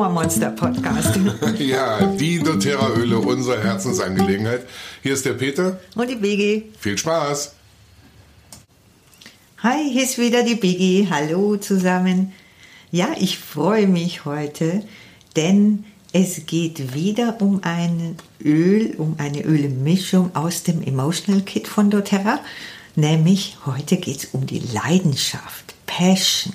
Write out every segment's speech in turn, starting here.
Aroma Monster Podcast. Ja, die doTERRA-Öle, unsere Herzensangelegenheit. Hier ist der Peter. Und die Biggie. Viel Spaß. Hi, hier ist wieder die Biggie. Hallo zusammen. Ja, ich freue mich heute, denn es geht wieder um ein Öl, um eine Ölmischung aus dem Emotional Kit von doTERRA. Nämlich heute geht es um die Leidenschaft, Passion.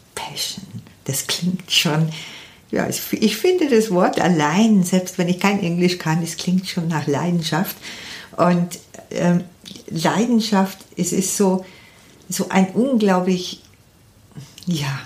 Das klingt schon, ja, ich finde das Wort allein, selbst wenn ich kein Englisch kann, es klingt schon nach Leidenschaft. Und Leidenschaft, es ist so ein unglaublich, ja,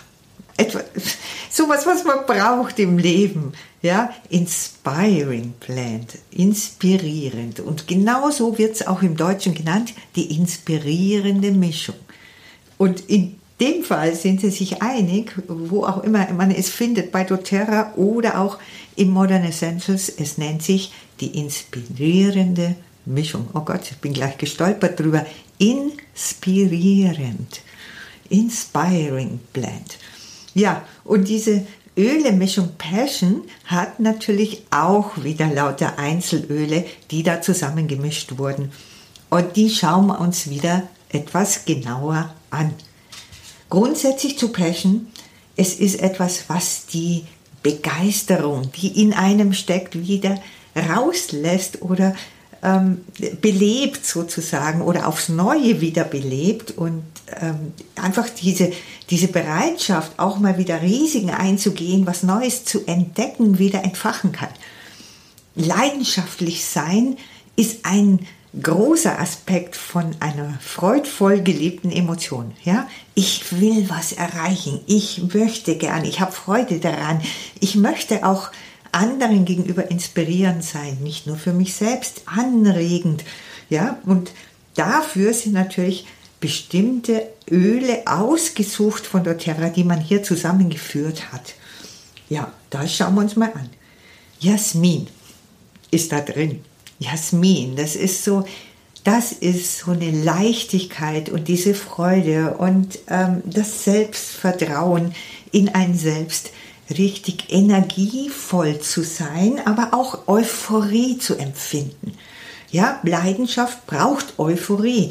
sowas, was man braucht im Leben, ja, inspiring plant, inspirierend. Und genauso wird es auch im Deutschen genannt, die inspirierende Mischung. Und in dem Fall sind sie sich einig, wo auch immer man es findet, bei doTERRA oder auch im Modern Essentials, es nennt sich die inspirierende Mischung. Oh Gott, ich bin gleich gestolpert drüber. Inspirierend. Inspiring Blend. Ja, und diese Ölemischung Passion hat natürlich auch wieder lauter Einzelöle, die da zusammengemischt wurden. Und die schauen wir uns wieder etwas genauer an. Grundsätzlich zu Passion, es ist etwas, was die Begeisterung, die in einem steckt, wieder rauslässt oder belebt sozusagen oder aufs Neue wieder belebt und einfach diese Bereitschaft, auch mal wieder Risiken einzugehen, was Neues zu entdecken, wieder entfachen kann. Leidenschaftlich sein ist ein großer Aspekt von einer freudvoll gelebten Emotion. Ja? Ich will was erreichen, ich möchte gern, ich habe Freude daran, ich möchte auch anderen gegenüber inspirierend sein, nicht nur für mich selbst, anregend. Ja? Und dafür sind natürlich bestimmte Öle ausgesucht von doTERRA, die man hier zusammengeführt hat. Ja, da schauen wir uns mal an. Jasmin ist da drin. Jasmin, das ist so eine Leichtigkeit und diese Freude und das Selbstvertrauen in ein Selbst, richtig energievoll zu sein, aber auch Euphorie zu empfinden. Ja, Leidenschaft braucht Euphorie.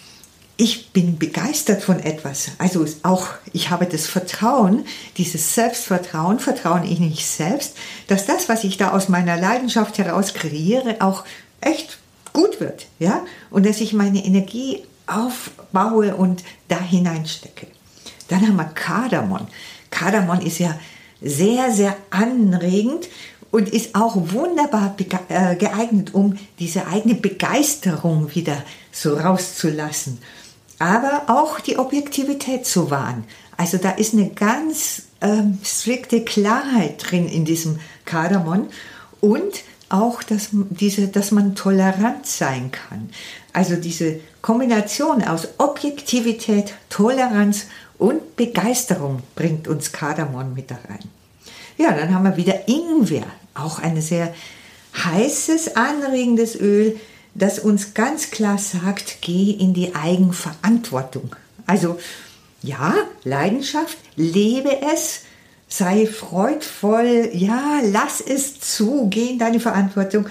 Ich bin begeistert von etwas. Also auch, ich habe das Vertrauen, dieses Selbstvertrauen, Vertrauen in mich selbst, dass das, was ich da aus meiner Leidenschaft heraus kreiere, auch echt gut wird. Ja? Und dass ich meine Energie aufbaue und da hineinstecke. Dann haben wir Kardamom. Kardamom ist ja sehr, sehr anregend und ist auch wunderbar geeignet, um diese eigene Begeisterung wieder so rauszulassen. Aber auch die Objektivität zu wahren. Also da ist eine ganz strikte Klarheit drin in diesem Kardamom und auch, dass man tolerant sein kann. Also diese Kombination aus Objektivität, Toleranz und Begeisterung bringt uns Kardamom mit da rein. Ja, dann haben wir wieder Ingwer, auch ein sehr heißes, anregendes Öl, das uns ganz klar sagt, geh in die Eigenverantwortung. Also ja, Leidenschaft, lebe es, sei freudvoll, ja, lass es zu, geh in deine Verantwortung.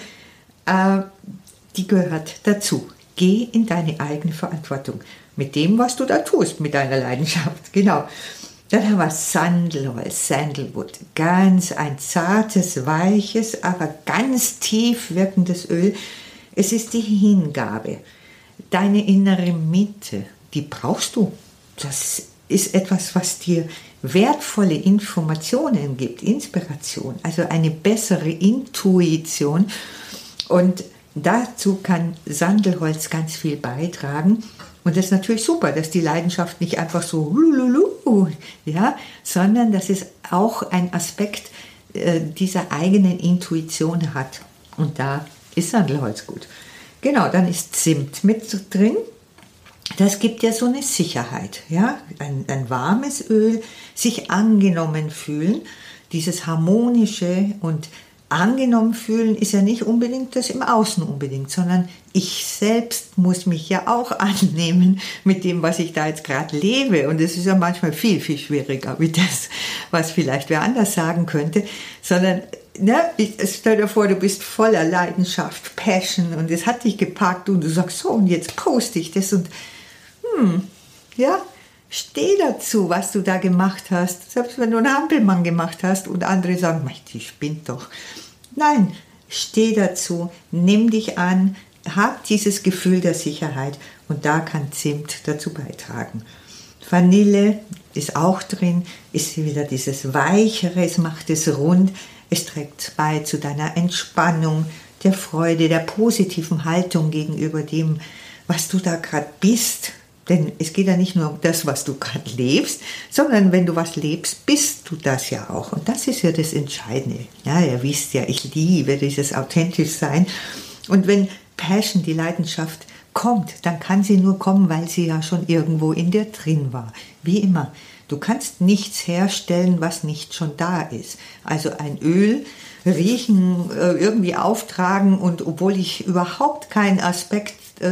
Die gehört dazu. Geh in deine eigene Verantwortung. Mit dem, was du da tust, mit deiner Leidenschaft. Genau. Dann haben wir Sandelholz, Sandalwood. Ganz ein zartes, weiches, aber ganz tief wirkendes Öl. Es ist die Hingabe. Deine innere Mitte, die brauchst du. Das ist etwas, was dir wertvolle Informationen gibt, Inspiration, also eine bessere Intuition. Und dazu kann Sandelholz ganz viel beitragen. Und das ist natürlich super, dass die Leidenschaft nicht einfach so lululu, ja, sondern dass es auch ein Aspekt dieser eigenen Intuition hat. Und da ist Sandelholz gut. Genau, dann ist Zimt mit drin. Das gibt ja so eine Sicherheit, ja, ein warmes Öl, sich angenommen fühlen, dieses harmonische und angenommen fühlen ist ja nicht unbedingt das im Außen unbedingt, sondern ich selbst muss mich ja auch annehmen mit dem, was ich da jetzt gerade lebe. Und das ist ja manchmal viel, viel schwieriger wie das. was vielleicht wer anders sagen könnte, sondern stell dir vor, du bist voller Leidenschaft, Passion und es hat dich gepackt und du sagst so und jetzt poste ich das und steh dazu, was du da gemacht hast. Selbst wenn du einen Hampelmann gemacht hast und andere sagen, die spinnt doch. Nein, steh dazu, nimm dich an, hab dieses Gefühl der Sicherheit und da kann Zimt dazu beitragen. Vanille ist auch drin, ist wieder dieses Weichere, es macht es rund, es trägt bei zu deiner Entspannung, der Freude, der positiven Haltung gegenüber dem, was du da gerade bist. Denn es geht ja nicht nur um das, was du gerade lebst, sondern wenn du was lebst, bist du das ja auch. Und das ist ja das Entscheidende. Ja, ihr wisst ja, ich liebe dieses authentisch sein. Und wenn Passion, die Leidenschaft, kommt, dann kann sie nur kommen, weil sie ja schon irgendwo in dir drin war. Wie immer. Du kannst nichts herstellen, was nicht schon da ist. Also ein Öl riechen, irgendwie auftragen und obwohl ich überhaupt keinen Aspekt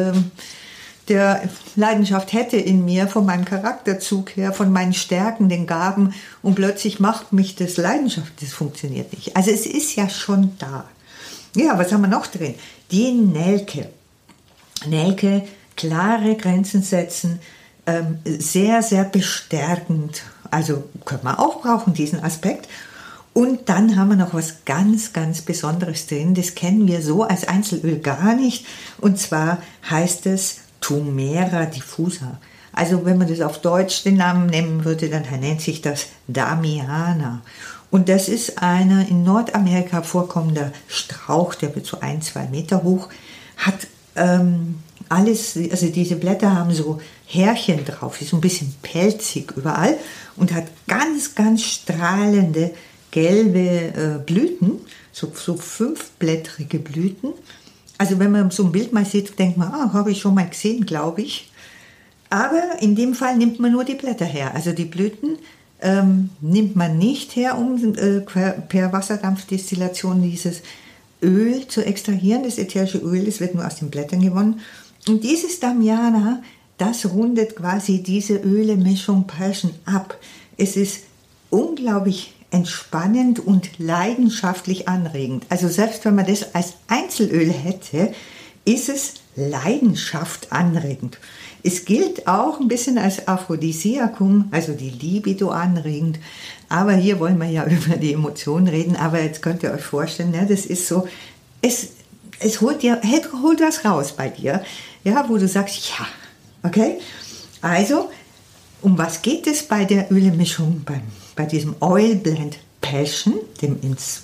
der Leidenschaft hätte in mir, von meinem Charakterzug her, von meinen Stärken, den Gaben und plötzlich macht mich das Leidenschaft, das funktioniert nicht. Also es ist ja schon da. Ja, was haben wir noch drin? Die Nelke. Nelke, klare Grenzen setzen, sehr, sehr bestärkend. Also können wir auch brauchen, diesen Aspekt. Und dann haben wir noch was ganz, ganz Besonderes drin. Das kennen wir so als Einzelöl gar nicht. Und zwar heißt es Thumera diffusa. Also wenn man das auf Deutsch den Namen nennen würde, dann nennt sich das Damiana. Und das ist einer in Nordamerika vorkommender Strauch, der wird so 1-2 Meter hoch, hat alles, also diese Blätter haben so Härchen drauf, ist so ein bisschen pelzig überall und hat ganz, ganz strahlende gelbe Blüten, so 5-blättrige Blüten. Also wenn man so ein Bild mal sieht, denkt man, habe ich schon mal gesehen, glaube ich. Aber in dem Fall nimmt man nur die Blätter her. Also die Blüten nimmt man nicht her, um per Wasserdampfdestillation dieses Öl zu extrahieren. Das ätherische Öl, das wird nur aus den Blättern gewonnen. Und dieses Damiana, das rundet quasi diese Öle-Mischung Passion ab. Es ist unglaublich entspannend und leidenschaftlich anregend. Also selbst wenn man das als Einzelöl hätte, ist es Leidenschaft anregend. Es gilt auch ein bisschen als Aphrodisiakum, also die Libido anregend. Aber hier wollen wir ja über die Emotionen reden. Aber jetzt könnt ihr euch vorstellen, das ist so, es holt was raus bei dir, ja, wo du sagst, ja, okay. Also, um was geht es bei der Ölemischung, bei diesem Oil Blend Passion, dem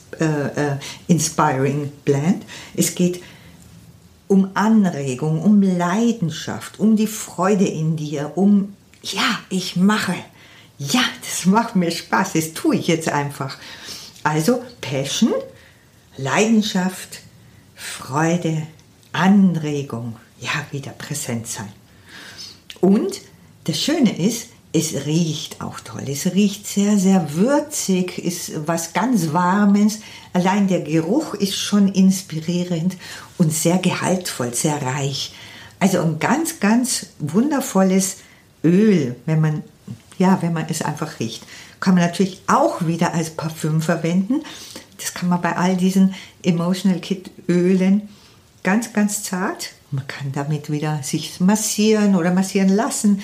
Inspiring Blend? Es geht um Anregung, um Leidenschaft, um die Freude in dir, ich mache. Ja, das macht mir Spaß, das tue ich jetzt einfach. Also Passion, Leidenschaft, Freude, Anregung, wieder präsent sein. Und das Schöne ist, es riecht auch toll. Es riecht sehr, sehr würzig, ist was ganz Warmes. Allein der Geruch ist schon inspirierend und sehr gehaltvoll, sehr reich. Also ein ganz, ganz wundervolles Öl, wenn man es einfach riecht. Kann man natürlich auch wieder als Parfüm verwenden. Das kann man bei all diesen Emotional Kit Ölen ganz, ganz zart. Man kann damit wieder sich massieren oder massieren lassen.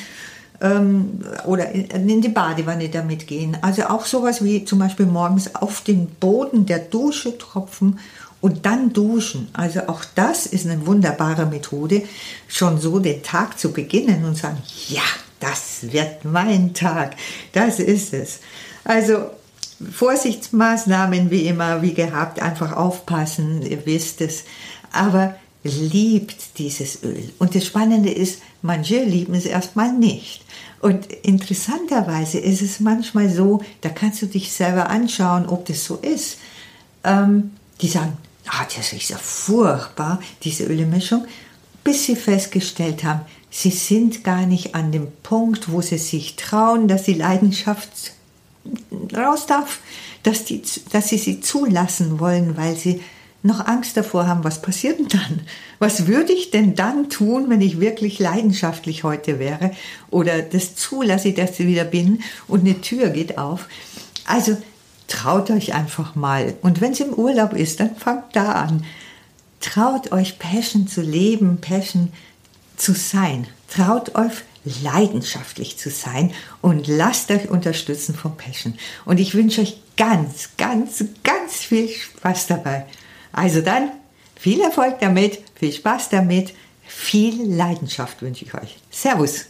Oder in die Badewanne damit gehen. Also auch sowas wie zum Beispiel morgens auf den Boden der Dusche tropfen und dann duschen. Also auch das ist eine wunderbare Methode, schon so den Tag zu beginnen und sagen, ja, das wird mein Tag, das ist es. Also Vorsichtsmaßnahmen wie immer, wie gehabt, einfach aufpassen, ihr wisst es. Aber liebt dieses Öl. Und das Spannende ist, manche lieben es erstmal nicht. Und interessanterweise ist es manchmal so, da kannst du dich selber anschauen, ob das so ist. Die sagen, das ist ja furchtbar, diese Ölemischung, bis sie festgestellt haben, sie sind gar nicht an dem Punkt, wo sie sich trauen, dass die Leidenschaft raus darf, dass sie zulassen wollen, weil sie noch Angst davor haben, was passiert denn dann? Was würde ich denn dann tun, wenn ich wirklich leidenschaftlich heute wäre oder das zulasse, dass ich wieder bin und eine Tür geht auf? Also traut euch einfach mal. Und wenn es im Urlaub ist, dann fangt da an. Traut euch, Passion zu leben, Passion zu sein. Traut euch, leidenschaftlich zu sein und lasst euch unterstützen von Passion. Und ich wünsche euch ganz, ganz, ganz viel Spaß dabei. Also dann, viel Erfolg damit, viel Spaß damit, viel Leidenschaft wünsche ich euch. Servus.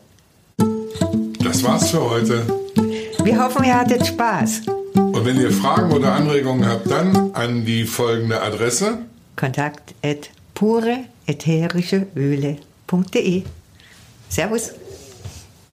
Das war's für heute. Wir hoffen, ihr hattet Spaß. Und wenn ihr Fragen oder Anregungen habt, dann an die folgende Adresse: kontakt@pureätherischeöle.de. Servus.